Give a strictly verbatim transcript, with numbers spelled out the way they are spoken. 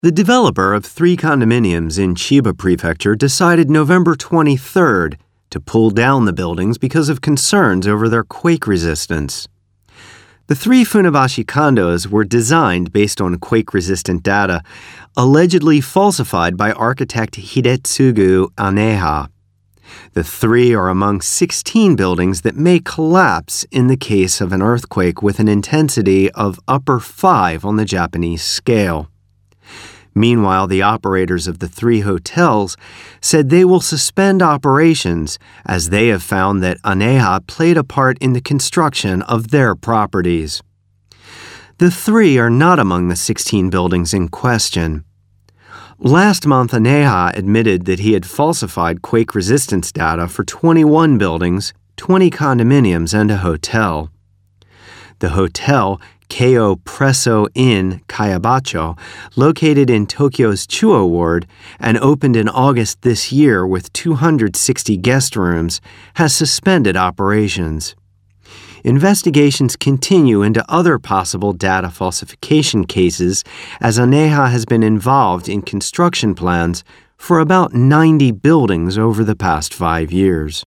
The developer of three condominiums in Chiba Prefecture decided November twenty-third to pull down the buildings because of concerns over their quake resistance. The three Funabashi condos were designed based on quake-resistant data, allegedly falsified by architect Hidetsugu Aneha. The three are among sixteen buildings that may collapse in the case of an earthquake with an intensity of upper five on the Japanese scale. Meanwhile, the operators of the three hotels said they will suspend operations as they have found that Aneha played a part in the construction of their properties. The three are not among the sixteen buildings in question. Last month, Aneha admitted that he had falsified quake resistance data for twenty-one buildings, twenty condominiums, and a hotel. The hotel, Keio Presso Inn Kayabacho, located in Tokyo's Chuo Ward and opened in August this year with two hundred sixty guest rooms, has suspended operations. Investigations continue into other possible data falsification cases as Aneha has been involved in construction plans for about ninety buildings over the past five years.